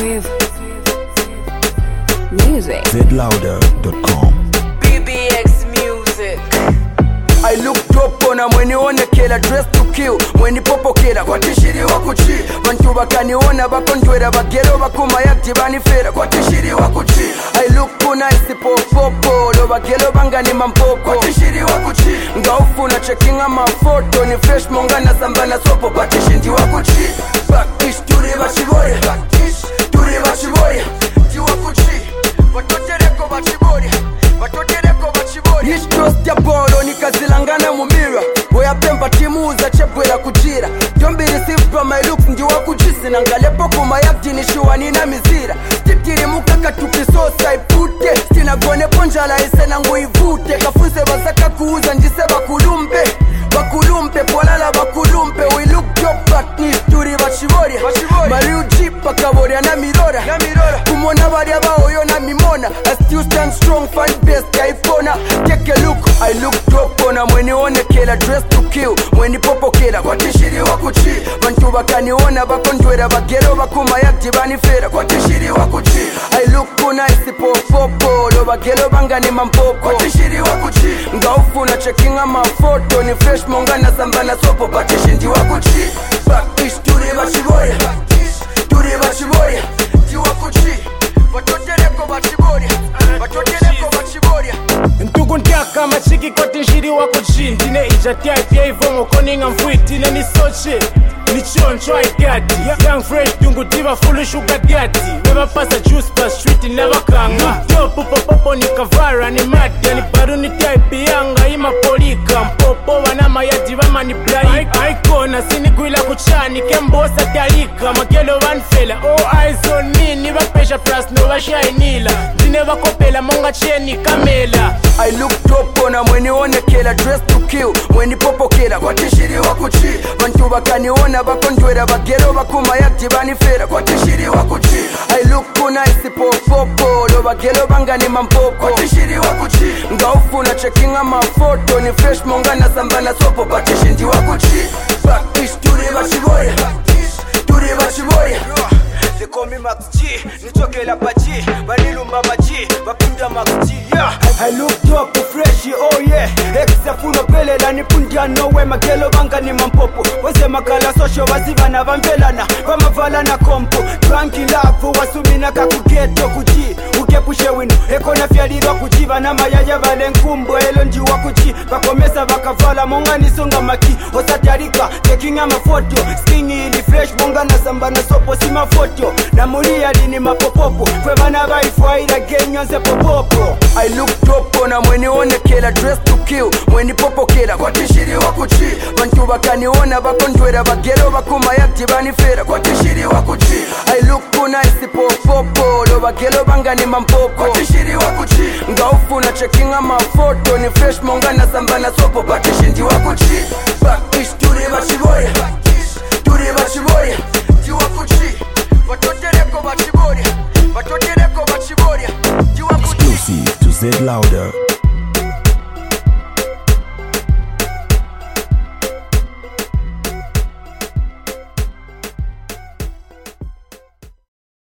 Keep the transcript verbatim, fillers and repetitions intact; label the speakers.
Speaker 1: Swift Music.
Speaker 2: zed louder dot com.
Speaker 3: B B X Music.
Speaker 4: I look dope ona mwenionekela dress to kill mweni popokela kwa tishiri wakuchi bantu bakaniona bakondwera bagero bakuma yakti banifera kwa tishiri wakuchi I look nice popopo lo bagero bangani mampoko kwa tishiri wakuchi ngaufuna checking ama photo ni fresh mongana sambana sopo batishindi wakuchi bakish turi bachiboya bakish turi bachiboya ti wakuchi batotereko bachiboya batotereko bachiboya East Coast ya bolo nikazilangana mumira boya pemba timuza chepwela kujira don't be received by my looks ndi wakujisi nangalepo kuma yakti nishuwa nina mizira titiri mukaka tukisosa ipute stina gone ponjala isena nguivute kafunse basaka kuuza njise bakulumpe bakulumpe polala bakulumpe we look job back ni sturi bashiboria mariu jeep akaboria na mirora kumona baria baoyo na mimona I still stand strong find best kaipona take a look I look dope ona mweni onekela dress to kill mweni popokela kwa tishiri wakuchi bantu bakaniona bakondwera bagero bakuma yakti banifera kwa tishiri wakuchi I look nice popopo lo bagero bangani mampoko kwa tishiri wakuchi ngaufuna checking ama photo ni fresh mongana sambana sopo batishindi wakuchi bakish turi bachiboya bakish turi bachiboya ti wakuchi batotereko bachiboya batotereko bachiboya
Speaker 5: ntukuntaka machiki kote nshiri wako chi ndine ijatia ipia ivo mokoninga mfuitile ni soche ni choncho aikati young fresh tungutiva fully sugar daddy never pass a juice per street never kanga dope popopo ni kavara ni mad ni baru ni type yanga ima polika mpopo wana mayadi vama ni blai icona sini kuila kuchani kembosa talika makelo one fella all eyes on me ni bapesha plus no bashainila ndine bakopela monga cheni kamela
Speaker 4: I look dope ona mweni onekela dress to kill mweni popokela kwa tishiri wakuchi bantu bakaniona bakondwera bagero bakuma yakti banifera kwa tishiri wakuchi I look nice popopo lo bagero bangani mampoko kwa tishiri wakuchi ngaufuna checking ama photo ni fresh mongana sambana sopo batishindi wakuchi bakish turi bachiboya bakish turi bachiboya
Speaker 6: They call me Max G, nitokela paji, banilumba maji, bakunda Max G, yeah. I look dope, fresh, oh yeah. Exa funo pele la nipundia nowe magelo banga ni mampopo. Wese makala sosho wazivana vambelana, vamavala na kompo. Tranki lafu wasumina kakugeto kuji, ukepushe wino. Eko na fialiro kujiva na mayaya vale nkumbo. Elo njiwa kuji, bakomesa bakavala monga nisonga maki. Osatarika, taking ama photo. Skinny ili fresh, monga na samba na sopo sima photo. Na mulia lini mapopopo kwe bana baifuaira genyonse popopo
Speaker 4: I look dope ona mweni onekela dress to kill mweni popokela kwa tishiri wakuchi bantu bakaniona bakondwera bagero bakuma yakti banifera kwa tishiri wakuchi I look nice popopo lo bagero bangani mampoko kwa tishiri wakuchi ngaufuna checking ama photo ni fresh mongana sambana sopo batishindi wakuchi bakish turi bachiboya bakish turi bachiboya ti wakuchi batotereko bachiboya batotereko bachiboya
Speaker 2: Exclusive to zed louder